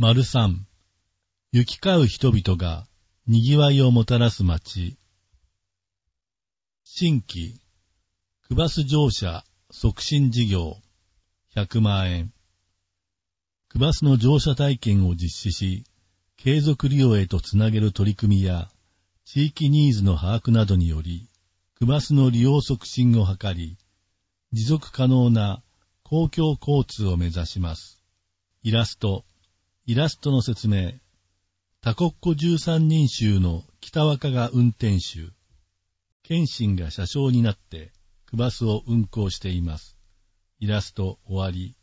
3、行き交う人々が賑わいをもたらす街。新規、区バス乗車促進事業、100万円。区バスの乗車体験を実施し、継続利用へとつなげる取り組みや、地域ニーズの把握などにより、区バスの利用促進を図り、持続可能な公共交通を目指します。イラストの説明。タコッコ13人衆の北若が運転手。謙信が車掌になって、区バスを運行しています。イラスト終わり。